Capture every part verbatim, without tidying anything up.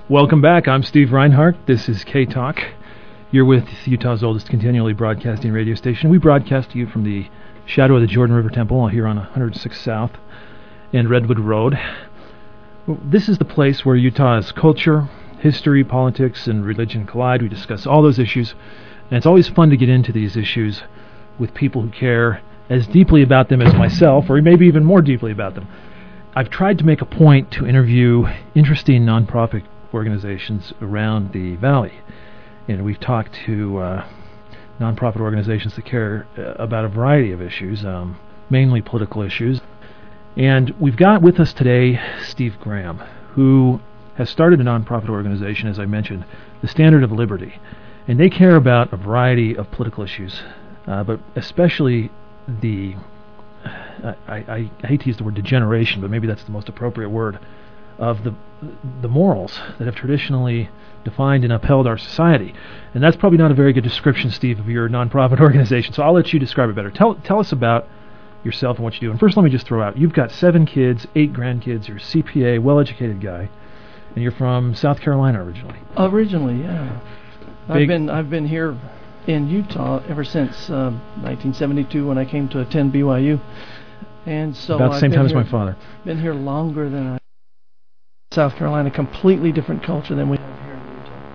Welcome back. I'm Steve Reinhardt. This is K-Talk. You're with Utah's oldest continually broadcasting radio station. We broadcast to you from the shadow of the Jordan River Temple here on one hundred six South and Redwood Road. This is the place where Utah's culture, history, politics, and religion collide. We discuss all those issues, and it's always fun to get into these issues with people who care as deeply about them as myself, or maybe even more deeply about them. I've tried to make a point to interview interesting nonprofit organizations around the valley, and we've talked to uh, nonprofit organizations that care uh, about a variety of issues, um, mainly political issues. And we've got with us today Steve Graham, who has started a nonprofit organization, as I mentioned, the Standard of Liberty, and they care about a variety of political issues, uh, but especially the I, I, I hate to use the word degeneration, but maybe that's the most appropriate word, of the the morals that have traditionally defined and upheld our society. And that's probably not a very good description, Steve, of your nonprofit organization, so I'll let you describe it better. Tell tell us about yourself and what you do. And first, let me just throw out, you've got seven kids, eight grandkids, you're a C P A, well-educated guy, and you're from South Carolina originally. Originally, yeah. Big I've been I've been here in Utah ever since uh, nineteen seventy-two when I came to attend B Y U. And so about the I've same time here, as my father. Been here longer than I. South Carolina, completely different culture than we have here in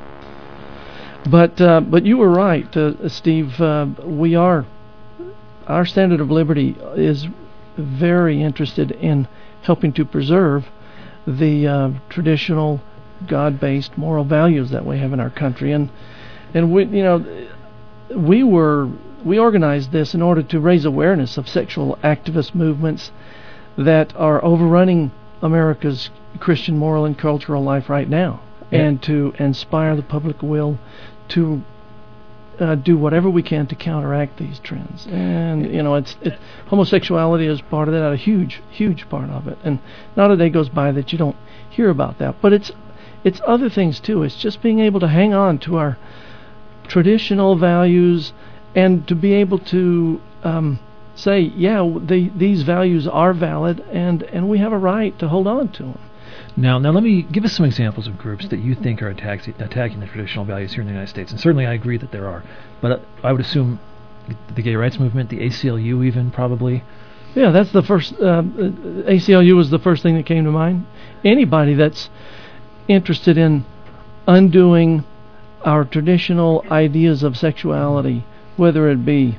Utah. But uh, but you were right, uh, Steve. Uh, we are our Standard of Liberty is very interested in helping to preserve the uh, traditional God-based moral values that we have in our country, and and we you know we were we organized this in order to raise awareness of sexual activist movements that are overrunning America's Christian moral and cultural life right now, yeah. and to inspire the public will to uh, do whatever we can to counteract these trends. And you know, it's it, homosexuality is part of that, a huge, huge part of it. And not a day goes by that you don't hear about that. But it's it's other things too. It's just being able to hang on to our traditional values and to be able to um, say, yeah, the, these values are valid, and, and we have a right to hold on to them. Now, now, let me give us some examples of groups that you think are attack, attacking the traditional values here in the United States. And certainly I agree that there are. But uh, I would assume the gay rights movement, the A C L U even, probably. Yeah, that's the first, uh, A C L U was the first thing that came to mind. Anybody that's interested in undoing our traditional ideas of sexuality, whether it be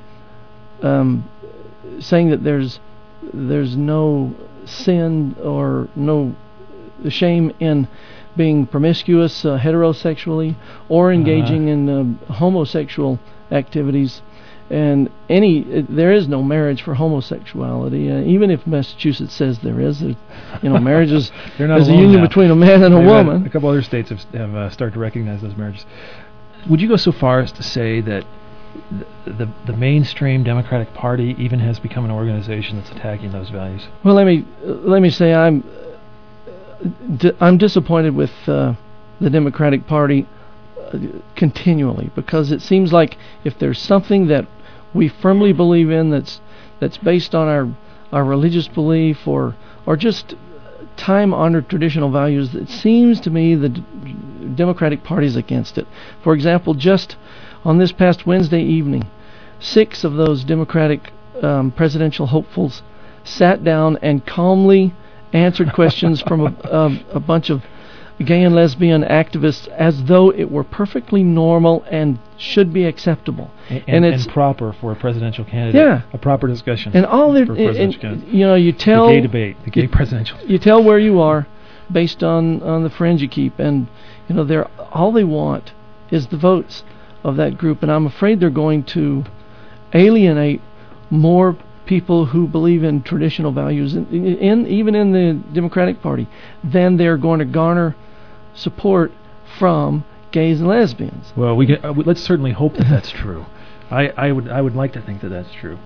um, saying that there's there's no sin or no shame in being promiscuous uh, heterosexually or engaging uh-huh. in uh, homosexual activities, and any uh, there is no marriage for homosexuality, uh, even if Massachusetts says there is. Uh, you know, marriage is there's a union now. between a man and a They've woman. A couple other states have, have uh, started to recognize those marriages. Would you go so far as to say that the, the the mainstream Democratic Party even has become an organization that's attacking those values? Well, let me uh, let me say I'm uh, d- I'm disappointed with uh, the Democratic Party uh, continually, because it seems like if there's something that we firmly believe in that's that's based on our our religious belief or or just time-honored traditional values, it seems to me the D- Democratic Party is against it. For example, just on this past Wednesday evening, six of those Democratic um, presidential hopefuls sat down and calmly answered questions from a, a, a bunch of gay and lesbian activists as though it were perfectly normal and should be acceptable. And, and, and it's and proper for a presidential candidate. Yeah. A proper discussion. And all their, for a presidential and, candidate. you know, you tell the gay debate, the gay you, presidential. You tell where you are based on, on the friends you keep, and you know, they're all they want is the votes of that group, and I'm afraid they're going to alienate more people who believe in traditional values, in, in even in the Democratic Party, than they're going to garner support from gays and lesbians. Well, we get, uh, let's certainly hope that that's true. I, I would I would like to think that that's true.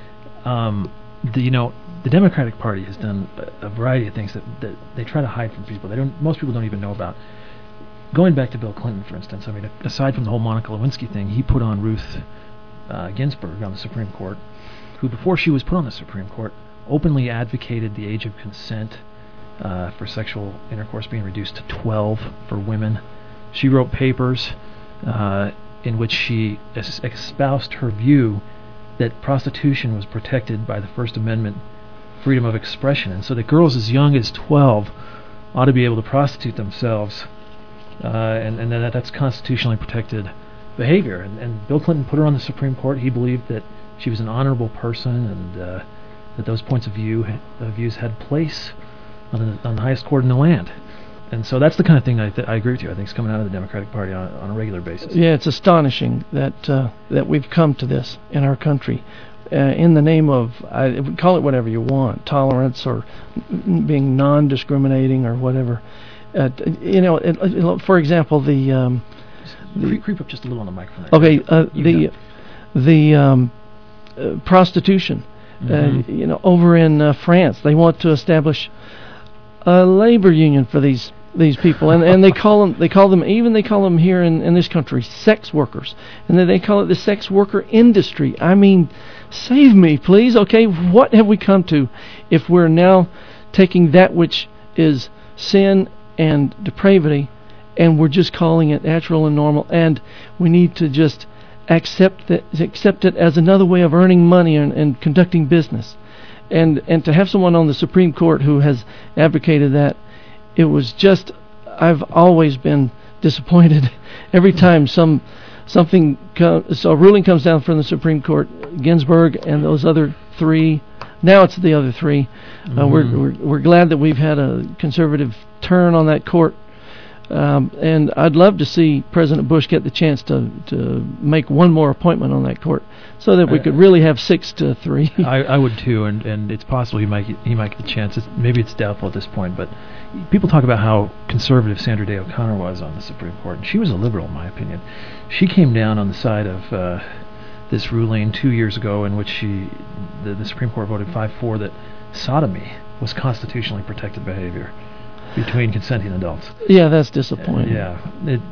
Um, the, you know, the Democratic Party has done a, a variety of things that, that they try to hide from people. They don't. Most people don't even know about. Going back to Bill Clinton, for instance, I mean, aside from the whole Monica Lewinsky thing, he put on Ruth uh, Ginsburg on the Supreme Court, who, before she was put on the Supreme Court, openly advocated the age of consent uh, for sexual intercourse being reduced to twelve for women. She wrote papers uh, in which she es- espoused her view that prostitution was protected by the First Amendment freedom of expression, and so that girls as young as twelve ought to be able to prostitute themselves, uh, and, and that that's constitutionally protected behavior. And, and Bill Clinton put her on the Supreme Court. He believed that she was an honorable person, and uh, that those points of view uh, views had place on the, on the highest court in the land. And so that's the kind of thing I, th- I agree with you. I think is coming out of the Democratic Party on, on a regular basis. Yeah, it's astonishing that uh, that we've come to this in our country, uh, in the name of, I call it whatever you want, tolerance or being non-discriminating or whatever. Uh, you know, it, it, for example, the, um, the creep, creep up just a little on the microphone. There. Okay, uh, the the um, uh, prostitution. Mm-hmm. Uh, you know, over in uh, France, they want to establish a labor union for these these people, and and they call them they call them even they call them here in, in this country sex workers, and then they call it the sex worker industry. I mean, save me, please. Okay, what have we come to if we're now taking that which is sin and depravity, and we're just calling it natural and normal, and we need to just accept that accept it as another way of earning money and, and conducting business. And and to have someone on the Supreme Court who has advocated that, it was just, I've always been disappointed every time some something co- so a ruling comes down from the Supreme Court. Ginsburg and those other three, now it's the other three. Mm-hmm. Uh, we're, we're we're glad that we've had a conservative turn on that court. Um, and I'd love to see President Bush get the chance to, to make one more appointment on that court, so that we could really have six to three. I, I would too, and, and it's possible he might get, he might get the chance. It's, maybe it's doubtful at this point, but people talk about how conservative Sandra Day O'Connor was on the Supreme Court, and she was a liberal, in my opinion. She came down on the side of uh, this ruling two years ago, in which she the, the Supreme Court voted five four that sodomy was constitutionally protected behavior between consenting adults. Yeah, that's disappointing. Uh, yeah, it,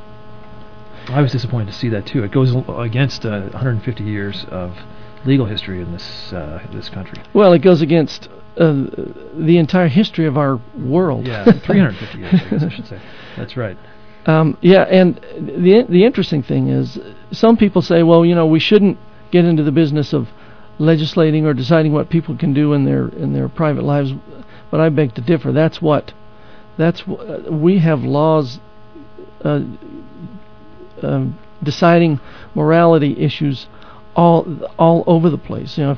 I was disappointed to see that too. It goes against uh, one hundred fifty years of legal history in this uh, this country. Well, it goes against uh, the entire history of our world. Yeah, three hundred fifty years, I guess I should say. That's right. Um, yeah, and the the interesting thing is, some people say, well, you know, we shouldn't get into the business of legislating or deciding what people can do in their in their private lives. But I beg to differ. That's what. That's w- we have laws uh, um, deciding morality issues all all over the place. You know,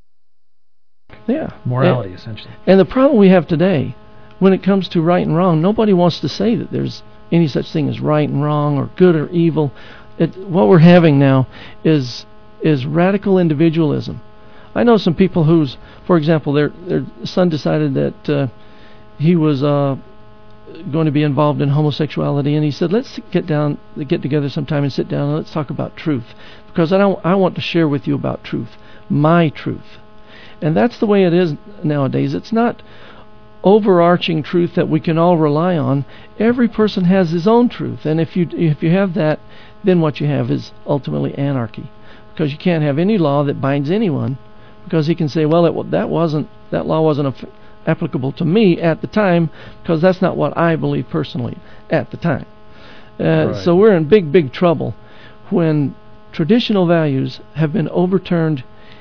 yeah, morality and, essentially. And the problem we have today, when it comes to right and wrong, nobody wants to say that there's any such thing as right and wrong or good or evil. It, what we're having now is is radical individualism. I know some people whose, for example, their their son decided that uh, he was. Uh, going to be involved in homosexuality, and he said, let's get down get together sometime and sit down and let's talk about truth, because I don't I want to share with you about truth, my truth. And that's the way it is nowadays. It's not overarching truth that we can all rely on. Every person has his own truth, and if you if you have that, then what you have is ultimately anarchy, because you can't have any law that binds anyone, because he can say, well, it, that wasn't that law wasn't a applicable to me at the time, because that's not what I believe personally at the time. Uh, right. So we're in big, big trouble when traditional values have been overturned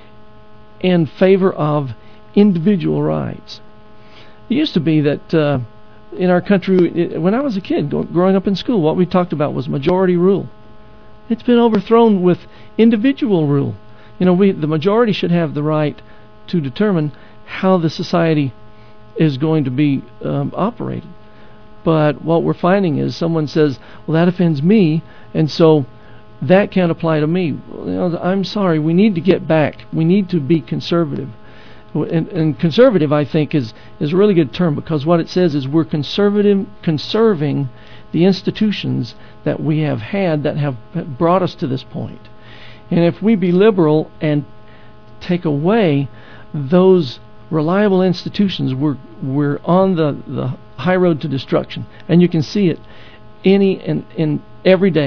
in favor of individual rights. It used to be that uh, in our country, it, when I was a kid, go, growing up in school, what we talked about was majority rule. It's been overthrown with individual rule. You know, we the majority should have the right to determine how the society is going to be um, operated. But what we're finding is someone says, well, that offends me, and so that can't apply to me. Well, you know, I'm sorry, we need to get back. We need to be conservative. And, and conservative, I think, is, is a really good term, because what it says is we're conservative, conserving the institutions that we have had that have brought us to this point. And if we be liberal and take away those reliable institutions, we're we're on the, the high road to destruction, and you can see it any and in every day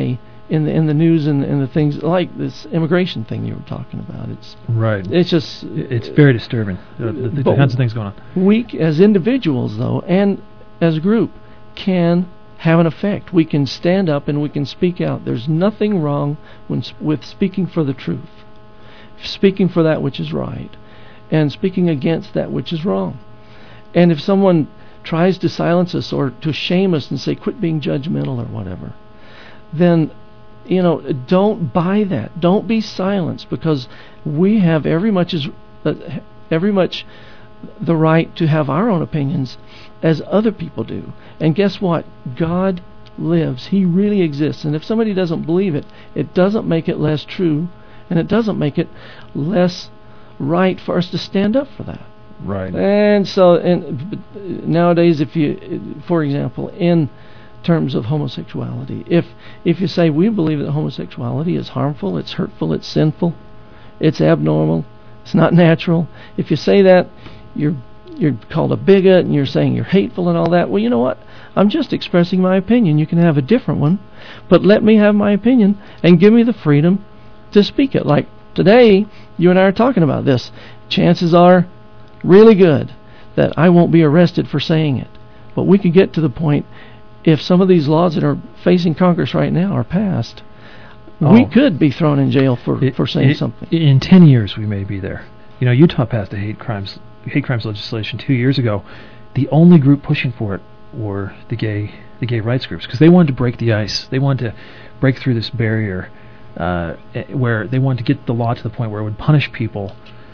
in the in the news and, and the things like this immigration thing you were talking about. It's right. It's just it's very disturbing. The, the, the kinds of things going on. We, as individuals, though, and as a group, can have an effect. We can stand up and we can speak out. There's nothing wrong when, with speaking for the truth, speaking for that which is right, and speaking against that which is wrong. And if someone tries to silence us or to shame us and say, quit being judgmental or whatever, then, you know, don't buy that. Don't be silenced, because we have every much as uh, every much the right to have our own opinions as other people do. And guess what? God lives. He really exists. And if somebody doesn't believe it, it doesn't make it less true, and it doesn't make it less right for us to stand up for that. Right. And so, and nowadays, if you, for example, in terms of homosexuality, if if you say we believe that homosexuality is harmful, it's hurtful, it's sinful, it's abnormal, it's not natural, if you say that, you're you're called a bigot and you're saying you're hateful and all that. Well, you know what? I'm just expressing my opinion. You can have a different one, but let me have my opinion and give me the freedom to speak it. Like today, you and I are talking about this. Chances are really good that I won't be arrested for saying it. But we could get to the point, if some of these laws that are facing Congress right now are passed, oh. we could be thrown in jail for, it, for saying it, something. In ten years, we may be there. You know, Utah passed a hate crimes hate crimes legislation two years ago. The only group pushing for it were the gay the gay rights groups, because they wanted to break the ice. They wanted to break through this barrier uh, where they wanted to get the law to the point where it would punish people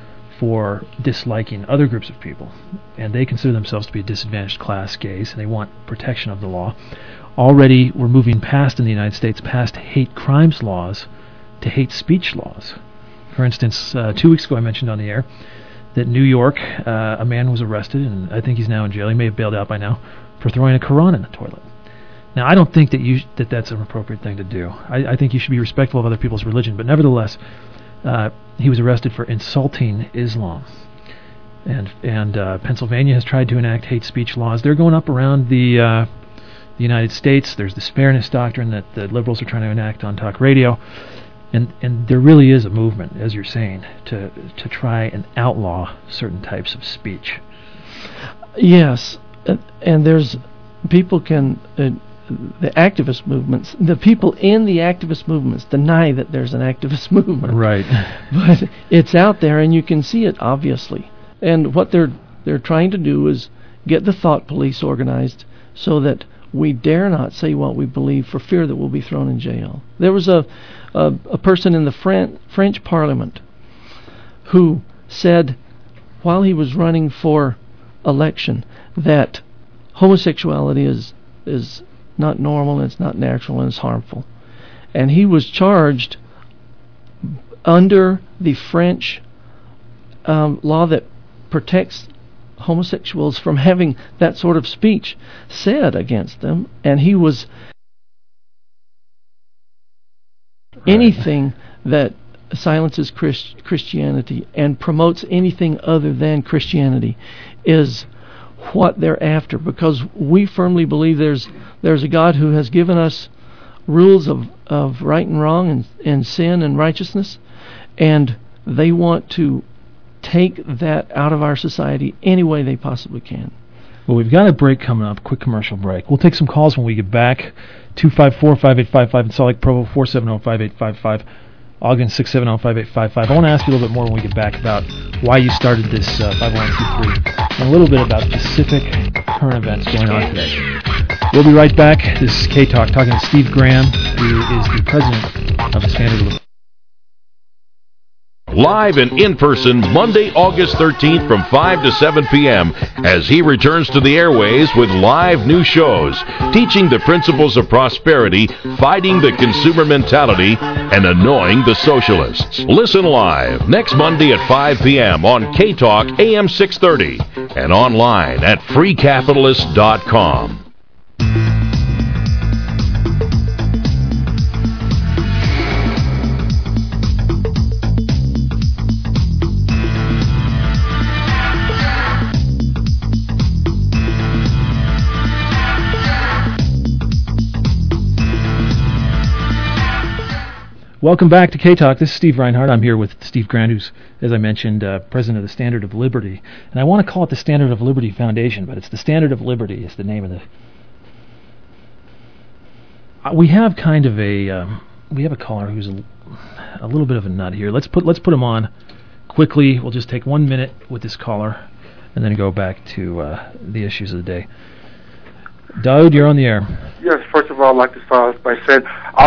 for disliking other groups of people. And they consider themselves to be a disadvantaged class, gays, and they want protection of the law. Already we're moving past, in the United States, past hate crimes laws to hate speech laws. For instance, uh, two weeks ago I mentioned on the air that New York, uh, a man was arrested, and I think he's now in jail. He may have bailed out by now, for throwing a Quran in the toilet. Now, I don't think that you sh- that that's an appropriate thing to do. I, I think you should be respectful of other people's religion, but nevertheless, uh, he was arrested for insulting Islam. And and uh, Pennsylvania has tried to enact hate speech laws. They're going up around the uh, the United States. There's this fairness doctrine that the liberals are trying to enact on talk radio. And and there really is a movement, as you're saying, to to try and outlaw certain types of speech. Yes, uh, and there's people can uh, the activist movements. The people in the activist movements deny that there's an activist movement. Right. But it's out there, and you can see it obviously. And what they're they're trying to do is get the thought police organized so that we dare not say what we believe for fear that we'll be thrown in jail. There was a a, a person in the Fran- French Parliament who said, while he was running for election, that homosexuality is is not normal, and it's not natural, and it's harmful. And he was charged under the French um, law that protects homosexuals from having that sort of speech said against them, and he was right. Anything that silences Christ, Christianity and promotes anything other than Christianity is what they're after, because we firmly believe there's there's a God who has given us rules of, of right and wrong and, and sin and righteousness, and they want to take that out of our society any way they possibly can. Well, we've got a break coming up, quick commercial break. We'll take some calls when we get back. two five four, five eight five five in Salt Lake, Provo, four seven zero, five eight five five. Ogden, six seven zero, five eight five five. I want to ask you a little bit more when we get back about why you started this uh, five oh one c three and a little bit about specific current events going on today. We'll be right back. This is K-Talk, talking to Steve Graham, who is the president of the Standard. Live and in person, Monday, August thirteenth from five to seven p.m. as he returns to the airways with live new shows, teaching the principles of prosperity, fighting the consumer mentality, and annoying the socialists. Listen live next Monday at five p.m. on K-Talk A M six thirty and online at free capitalist dot com. Welcome back to K-Talk. This is Steve Reinhardt. I'm here with Steve Grant, who's, as I mentioned, uh, president of the Standard of Liberty. And I want to call it the Standard of Liberty Foundation, but it's the Standard of Liberty is the name of the... Uh, we have kind of a... Um, we have a caller who's a, a little bit of a nut here. Let's put let's put him on quickly. We'll just take one minute with this caller and then go back to uh, the issues of the day. Daoud, you're on the air. Yes, first of all, I'd like to start off by saying,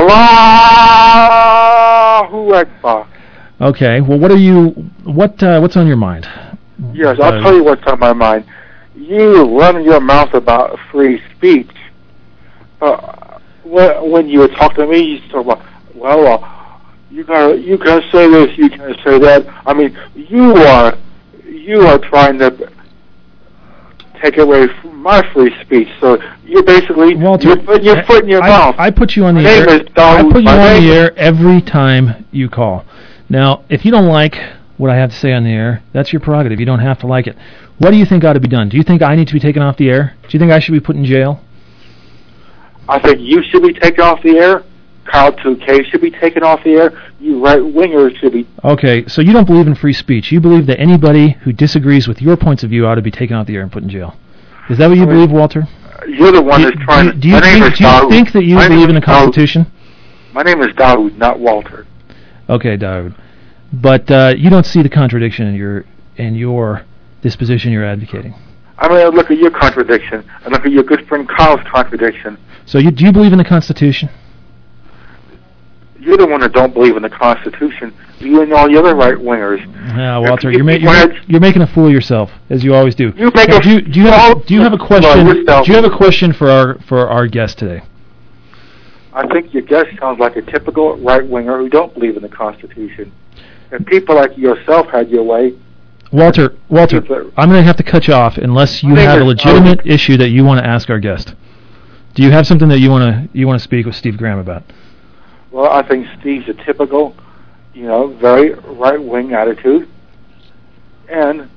Allahu Akbar. Okay, well, what are you, what, uh, what's on your mind? Yes, I'll uh, tell you what's on my mind. You run your mouth about free speech. Uh, when, when you talk to me, you talk about, well, uh, you gotta, you can say this, you can say that. I mean, you are, you are trying to take away from my free speech. So you're basically Walter, you're putting your foot in your I, mouth. I put you on the my air. Name is Daoud. I put you my on the is air every time you call. Now, if you don't like what I have to say on the air, that's your prerogative. You don't have to like it. What do you think ought to be done? Do you think I need to be taken off the air? Do you think I should be put in jail? I think you should be taken off the air. Kyle two K should be taken off the air. You right-wingers should be... Okay, so you don't believe in free speech. You believe that anybody who disagrees with your points of view ought to be taken off the air and put in jail. Is that what you I mean, believe, Walter? You're the one do, that's trying do, do you, to... Do, do you think that you my believe in the Constitution? Daoud. My name is Daoud, not Walter. Okay, Daoud. But uh, you don't see the contradiction in your in your disposition you're advocating. I mean, I look at your contradiction. I look at your good friend Kyle's contradiction. So you, do you believe in the Constitution? You're the one that don't believe in the Constitution. You and all the other right-wingers. Yeah, Walter, you're, ma- you're, you're making a fool of yourself, as you always do. You make now, a do, you, do, you have, do you have a question? Do you have a question for our for our guest today? I think your guest sounds like a typical right-winger who don't believe in the Constitution. If people like yourself had your way... Walter, Walter, I'm going to have to cut you off unless you have a legitimate um, issue that you want to ask our guest. Do you have something that you want to you want to speak with Steve Graham about? Well, I think Steve's a typical, you know, very right-wing attitude, and...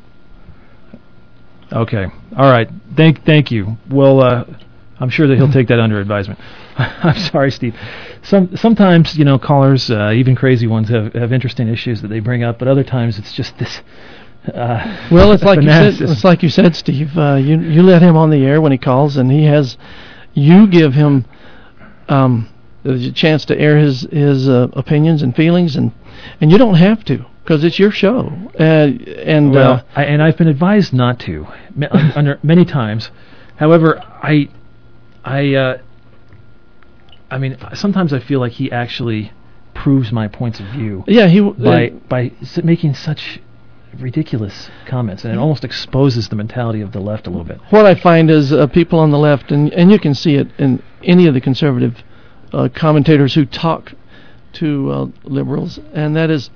Okay, all right. Thank, thank you. Well, uh, I'm sure that he'll take that under advisement. I'm sorry, Steve. Some sometimes, you know, callers, uh, even crazy ones, have have interesting issues that they bring up, but other times it's just this. Uh, well, it's like you said. It's like you said, Steve. Uh, you you let him on the air when he calls, and he has. You give him. Um, the chance to air his his uh, opinions and feelings, and and you don't have to because it's your show. Uh, and well, uh, I, and I've been advised not to, under many times. However, I I uh, I mean sometimes I feel like he actually proves my points of view. Yeah, he w- by uh, by making such ridiculous comments, and it almost exposes the mentality of the left a little bit. What I find is uh, people on the left, and and you can see it in any of the conservative Uh, commentators who talk to uh, liberals, and that is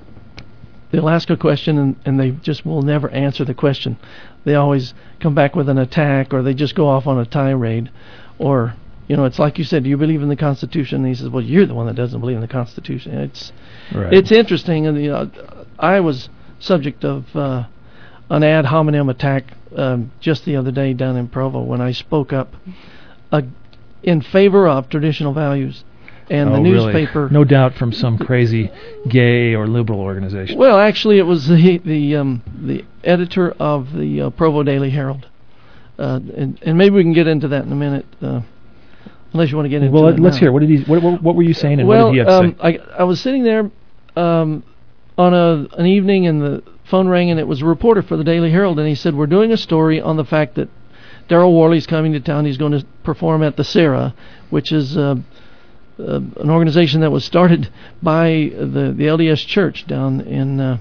they'll ask a question and, and they just will never answer the question. They always come back with an attack, or they just go off on a tirade, or you know, it's like you said, do you believe in the Constitution? And he says, well, you're the one that doesn't believe in the Constitution. It's right. It's interesting, and you know, I was subject of uh, an ad hominem attack um, just the other day down in Provo when I spoke up uh, in favor of traditional values, and oh, the newspaper... Really? No doubt from some crazy gay or liberal organization. Well, actually, it was the the um, the editor of the uh, Provo Daily Herald, uh, and, and maybe we can get into that in a minute, uh, unless you want to get into well, it. Well, let's now. hear. What did he? What, what, what were you saying, and well, what did he have to um, say? I I was sitting there um, on a an evening, and the phone rang, and it was a reporter for the Daily Herald, and he said, "We're doing a story on the fact that Daryl Worley's coming to town. He's going to perform at the Sarah, which is uh, uh, an organization that was started by the the L D S Church down in uh,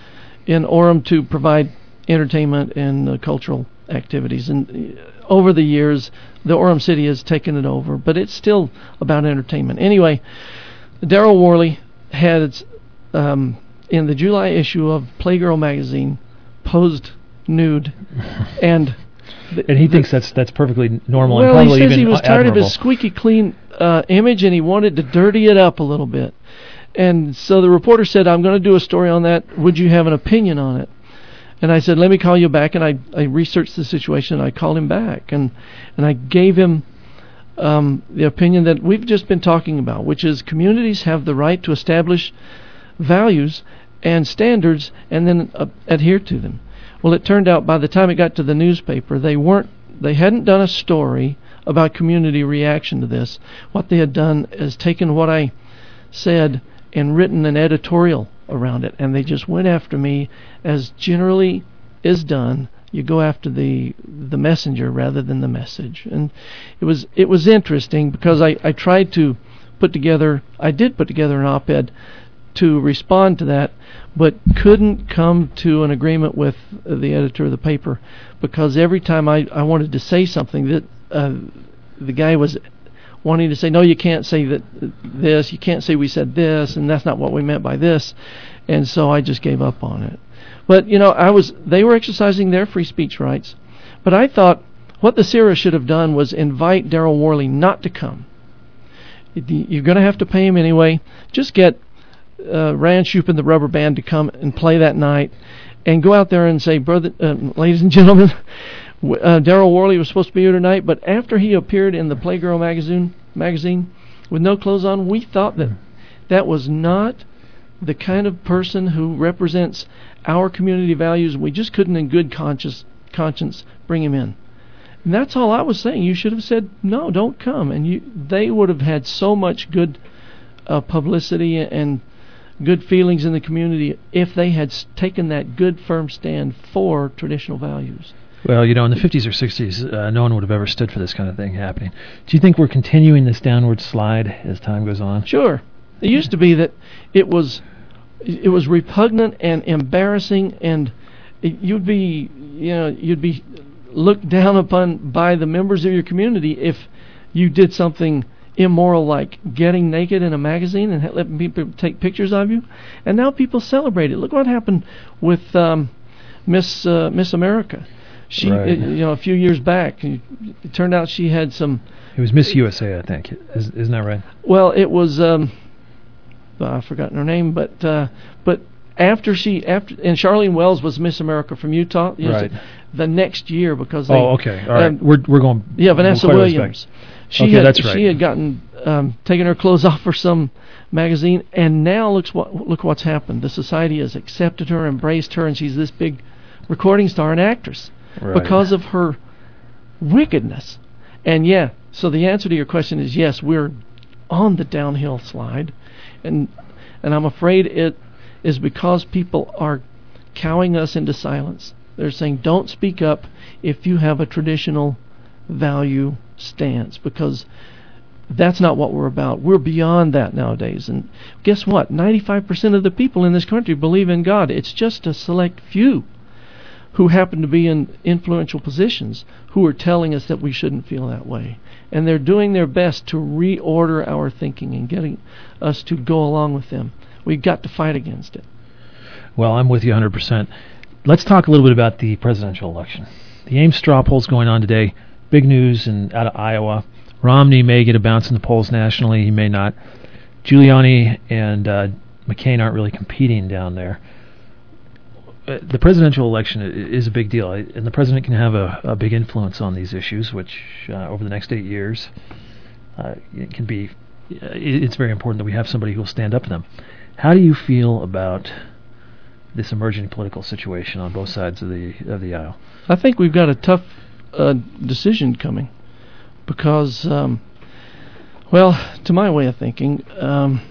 in Orem to provide entertainment and uh, cultural activities. And uh, over the years, the Orem City has taken it over, but it's still about entertainment. Anyway, Daryl Worley had um, in the July issue of Playgirl magazine posed nude and. The, and he the, thinks that's that's perfectly normal. Well, and he says he was tired admirable. of his squeaky clean uh, image, and he wanted to dirty it up a little bit. And so the reporter said, "I'm going to do a story on that. Would you have an opinion on it?" And I said, "Let me call you back." And I, I researched the situation, and I called him back, and and I gave him um, the opinion that we've just been talking about, which is communities have the right to establish values and standards and then uh, adhere to them. Well, it turned out by the time it got to the newspaper, they weren't, they hadn't done a story about community reaction to this. What they had done is taken what I said and written an editorial around it, and they just went after me, as generally is done. You go after the the messenger rather than the message. And it was it was interesting because I, I tried to put together, I did put together an op-ed to respond to that, but couldn't come to an agreement with the editor of the paper, because every time I, I wanted to say something, that uh, the guy was wanting to say, no, you can't say that this, you can't say we said this, and that's not what we meant by this. And so I just gave up on it. But, you know, I was they were exercising their free speech rights. But I thought what the C I R A should have done was invite Daryl Worley not to come. You're going to have to pay him anyway. Just get uh, Rand Shoup and the Rubber Band to come and play that night, and go out there and say, brother, uh, ladies and gentlemen, uh, Daryl Worley was supposed to be here tonight, but after he appeared in the Playgirl magazine, magazine with no clothes on, we thought that that was not the kind of person who represents our community values. We just couldn't in good conscience conscience bring him in. And that's all I was saying. You should have said, no, don't come. And you, they would have had so much good uh, publicity and good feelings in the community if they had taken that good, firm stand for traditional values. Well, you know, in the fifties or sixties, uh, no one would have ever stood for this kind of thing happening. Do you think we're continuing this downward slide as time goes on? Sure. It used to be that it was it was repugnant and embarrassing, and it, you'd be you know you'd be looked down upon by the members of your community if you did something immoral like getting naked in a magazine and letting people take pictures of you. And now people celebrate it. Look what happened with um, Miss uh, Miss America. She, right. it, you know, a few years back, it turned out she had some. It was Miss U S A, I think. Is, isn't that right? Well, it was. Um, well, I've forgotten her name, but uh, but after she after and Charlene Wells was Miss America from Utah. Right. The next year, because they, oh, okay, all right, um, we're we're going. Yeah, Vanessa Williams. She okay, had, that's right. She had gotten um, taken her clothes off for some magazine, and now looks what look what's happened. The society has accepted her, embraced her, and she's this big recording star and actress. Right. Because of her wickedness. And yeah, so the answer to your question is yes, we're on the downhill slide, and and I'm afraid it is because people are cowing us into silence. They're saying, don't speak up if you have a traditional value stance, because that's not what we're about. We're beyond that nowadays. And guess what? ninety-five percent of the people in this country believe in God. It's just a select few who happen to be in influential positions who are telling us that we shouldn't feel that way. And they're doing their best to reorder our thinking and getting us to go along with them. We've got to fight against it. Well, I'm with you one hundred percent. Let's talk a little bit about the presidential election. The Ames straw poll's going on today. Big news in, out of Iowa. Romney may get a bounce in the polls nationally. He may not. Giuliani and uh, McCain aren't really competing down there. The presidential election is a big deal, and the president can have a, a big influence on these issues, which uh, over the next eight years, uh, it can be. It's very important that we have somebody who will stand up to them. How do you feel about this emerging political situation on both sides of the of the aisle? I think we've got a tough uh, decision coming, because, um, well, to my way of thinking, um,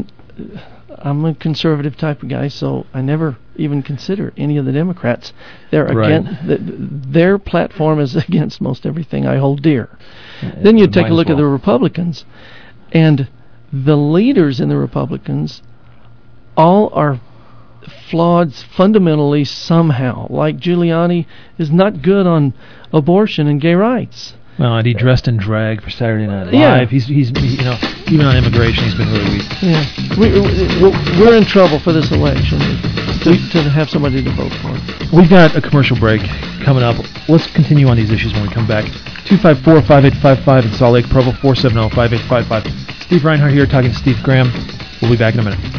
I'm a conservative type of guy, so I never even consider any of the Democrats. They're right. against th- their platform is against most everything I hold dear. Yeah, then you take a look well. at the Republicans, and the leaders in the Republicans all are flawed fundamentally somehow. Like Giuliani is not good on abortion and gay rights. Well, and he dressed in drag for Saturday Night Live. Yeah. He's, he's, he, you know, even on immigration, he's been really weak. Yeah, we, we, we're in trouble for this election to, to have somebody to vote for. We've got a commercial break coming up. Let's continue on these issues when we come back. two five four, five eight five five in Salt Lake, Provo four seven zero, five eight five five. Steve Reinhardt here talking to Steve Graham. We'll be back in a minute.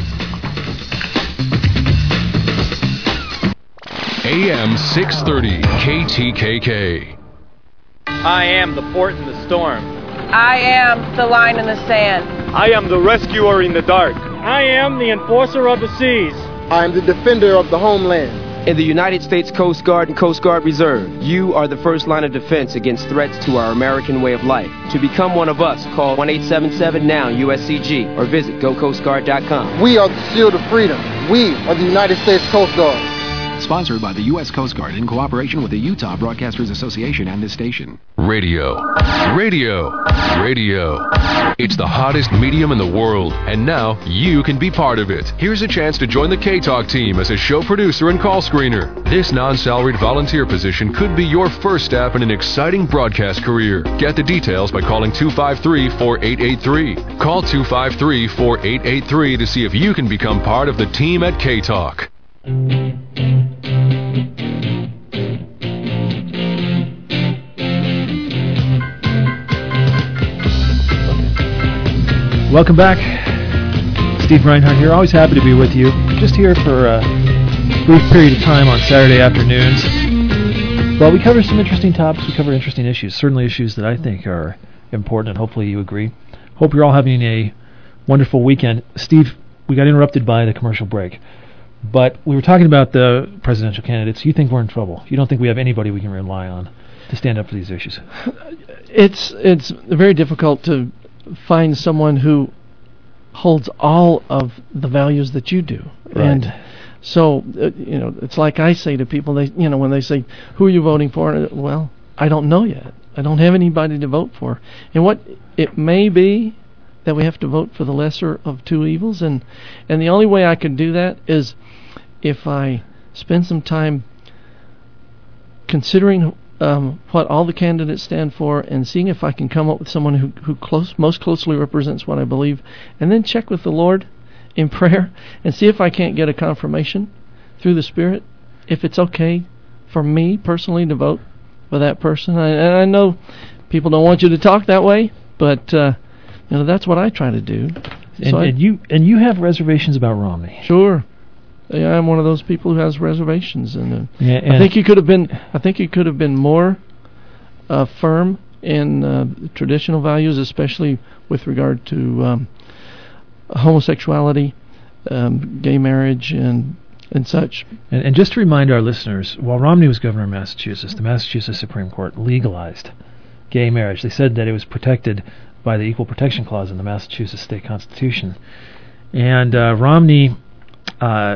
A M six thirty K T K K. I am the port in the storm. I am the line in the sand. I am the rescuer in the dark. I am the enforcer of the seas. I am the defender of the homeland. In the United States Coast Guard and Coast Guard Reserve, you are the first line of defense against threats to our American way of life. To become one of us, call one eight seven seven now U S C G or visit go coast guard dot com. We are the shield of freedom. We are the United States Coast Guard. Sponsored by the U S Coast Guard in cooperation with the Utah Broadcasters Association and this station. Radio. Radio. Radio. It's the hottest medium in the world, and now you can be part of it. Here's a chance to join the K-Talk team as a show producer and call screener. This non-salaried volunteer position could be your first step in an exciting broadcast career. Get the details by calling two five three, four eight eight three. Call two five three, four eight eight three to see if you can become part of the team at K-Talk. Welcome back. Steve Reinhardt here. Always happy to be with you. Just here for a brief period of time on Saturday afternoons. Well, we cover some interesting topics. We cover interesting issues. Certainly issues that I think are important, and hopefully you agree. Hope you're all having a wonderful weekend. Steve, we got interrupted by the commercial break. But we were talking about the presidential candidates. You think we're in trouble. You don't think we have anybody we can rely on to stand up for these issues. It's it's very difficult to find someone who holds all of the values that you do. Right. And so, uh, you know, it's like I say to people, they, you know, when they say, who are you voting for? Well, I don't know yet. I don't have anybody to vote for. And what it may be that we have to vote for the lesser of two evils. And, and the only way I can do that is if I spend some time considering Um, what all the candidates stand for and seeing if I can come up with someone who, who close, most closely represents what I believe, and then check with the Lord in prayer and see if I can't get a confirmation through the Spirit if it's okay for me personally to vote for that person. I, and I know people don't want you to talk that way, but uh, you know that's what I try to do. And, so I, and you and you have reservations about Romney. Sure. Yeah, I'm one of those people who has reservations, and, uh, yeah, and I think he could have been. I think he could have been more uh, firm in uh, traditional values, especially with regard to um, homosexuality, um, gay marriage, and and such. And, and just to remind our listeners, while Romney was governor of Massachusetts, the Massachusetts Supreme Court legalized gay marriage. They said that it was protected by the Equal Protection Clause in the Massachusetts State Constitution, and uh, Romney. Uh,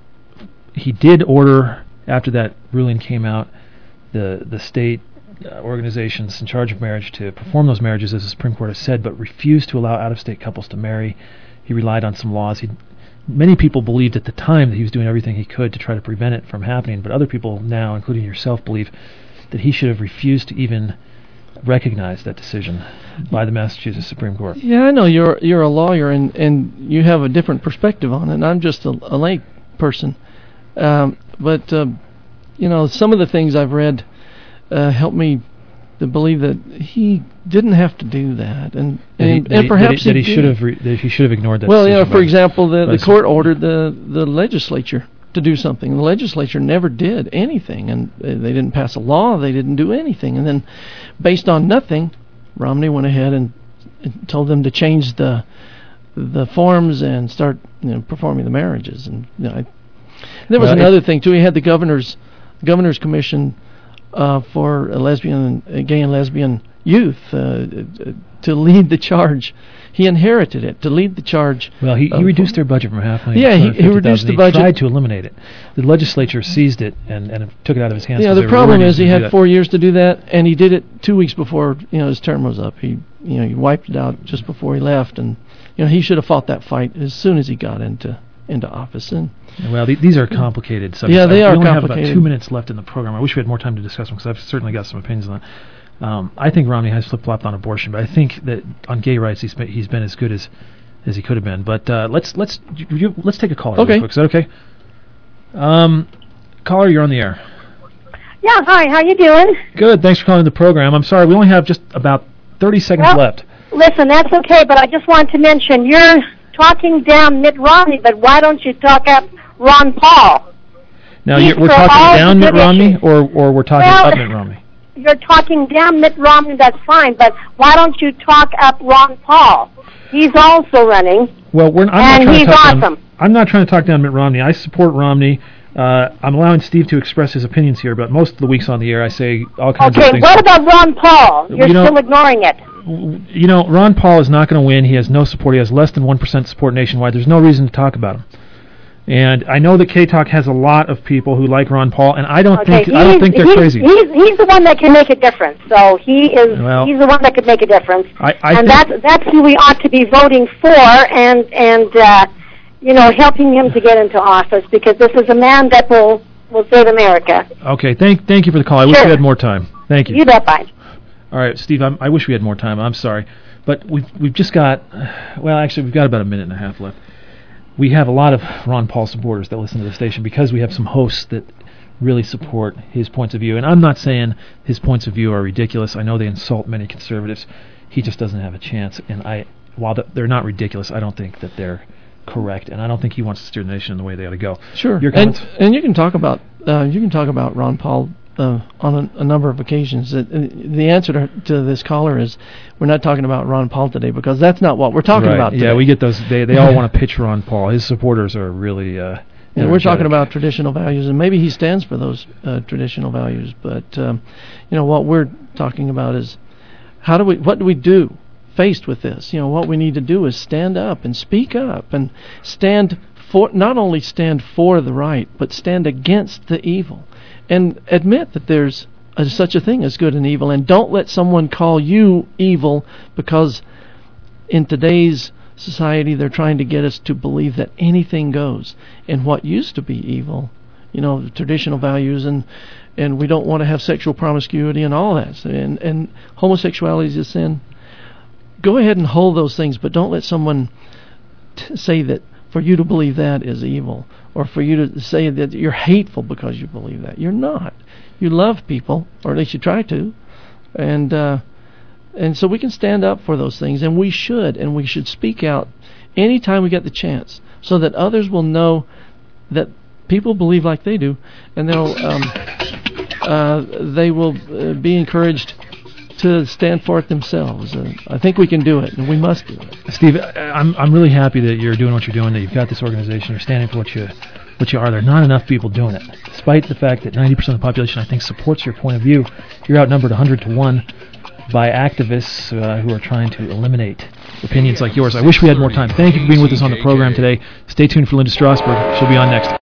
He did order, after that ruling came out, the the state uh, organizations in charge of marriage to perform those marriages, as the Supreme Court has said, but refused to allow out-of-state couples to marry. He relied on some laws. He, many people believed at the time that he was doing everything he could to try to prevent it from happening, but other people now, including yourself, believe that he should have refused to even recognize that decision by the Massachusetts Supreme Court. Yeah, I know you're you're a lawyer, and, and you have a different perspective on it, and I'm just a, a lay person. Um, but, uh, you know, some of the things I've read uh, help me to believe that he didn't have to do that, and That he, and, that and he- perhaps that he, he should did. have re- that he should have ignored that. Well, you know, decision for by- example, the, by the some- court ordered the, the legislature to do something. The legislature never did anything, and uh, they didn't pass a law. They didn't do anything. And then, based on nothing, Romney went ahead and, and told them to change the the forms and start, you know, performing the marriages. And you know, I, there was Well, another thing too. He had the governor's governor's commission uh, for a lesbian, a gay and lesbian youth uh, to lead the charge. He inherited it to lead the charge. Well, he, he of- reduced their budget from half a million. Yeah, to he- two hundred fifty he reduced thousand. the He budget. tried to eliminate it. The legislature seized it and, and took it out of his hands. Yeah, 'cause the they were problem worried is he was gonna had do that. four years to do that, and he did it two weeks before you know his term was up. He you know he wiped it out just before he left, and you know he should have fought that fight as soon as he got into into office. And Well, the, these are complicated subjects. Yeah, they I, are we only have about complicated. two minutes left in the program. I wish we had more time to discuss them because I've certainly got some opinions on that. Um, I think Romney has flip-flopped on abortion, but I think that on gay rights he's been, he's been as good as as he could have been. But uh, let's let's you, you, let's take a caller. Okay. Real quick. Is that okay? Um, caller, you're on the air. Yeah, hi, how you doing? Good. Thanks for calling the program. I'm sorry, we only have just about thirty seconds Well, left. Listen, that's okay, but I just wanted to mention, you're talking down Mitt Romney, but why don't you talk up Ron Paul? Now He's you're, we're for all talking the down Mitt good Romney, issues. or or we're talking Well, up Mitt Romney. you're talking down Mitt Romney, that's fine, but why don't you talk up Ron Paul? He's also running. Well, we're, I'm and not he's to talk awesome. Down, I'm not trying to talk down Mitt Romney. I support Romney. Uh, I'm allowing Steve to express his opinions here, but most of the weeks on the air I say all kinds okay, of things. Okay, what about Ron Paul? You're you know, still ignoring it. You know, Ron Paul is not going to win. He has no support. He has less than one percent support nationwide. There's no reason to talk about him. And I know that K-Talk has a lot of people who like Ron Paul, and I don't okay, think I don't think they're he's, crazy. He's, he's the one that can make a difference. So he is. Well, he's the one that could make a difference. I, I and that's that's who we ought to be voting for, and and uh, you know, helping him to get into office, because this is a man that will will save America. Okay, thank thank you for the call. I sure. wish we had more time. Thank you. You bet, bye. All right, Steve. I'm, I wish we had more time. I'm sorry, but we've we've just got. Well, actually, we've got about a minute and a half left. We have a lot of Ron Paul supporters that listen to the station because we have some hosts that really support his points of view. And I'm not saying his points of view are ridiculous. I know they insult many conservatives. He just doesn't have a chance. And I, while they're not ridiculous, I don't think that they're correct. And I don't think he wants to steer the nation in the way they ought to go. Sure. Your and, comments? and you can talk about uh, you can talk about Ron Paul uh, on a, a number of occasions. Uh, the answer to, to this caller is we're not talking about Ron Paul today, because that's not what we're talking right. about today. Yeah, we get those. They they all want to pitch Ron Paul. His supporters are really. Uh, yeah, we're talking about traditional values, and maybe he stands for those uh, traditional values. But um, you know what we're talking about is how do we what do we do faced with this? You know, what we need to do is stand up and speak up and stand for not only stand for the right, but stand against the evil, and admit that there's a, such a thing as good and evil, and don't let someone call you evil, because in today's society they're trying to get us to believe that anything goes, and what used to be evil, you know, the traditional values, and and we don't want to have sexual promiscuity and all that, and and homosexuality is a sin. Go ahead and hold those things, but don't let someone t- say that for you to believe that is evil, or for you to say that you're hateful because you believe that. You're not. You love people, or at least you try to, and uh, and so we can stand up for those things, and we should, and we should speak out anytime we get the chance, so that others will know that people believe like they do, and they'll um, uh, they will uh, be encouraged to stand for it themselves. Uh, I think we can do it, and we must do it. Steve, I'm I'm really happy that you're doing what you're doing, that you've got this organization, you're standing for what you what you are. There are not enough people doing it. Despite the fact that ninety percent of the population, I think, supports your point of view, you're outnumbered one hundred to one by activists uh, who are trying to eliminate opinions like yours. I wish we had more time. Thank you for being with us on the program today. Stay tuned for Linda Strasberg. She'll be on next.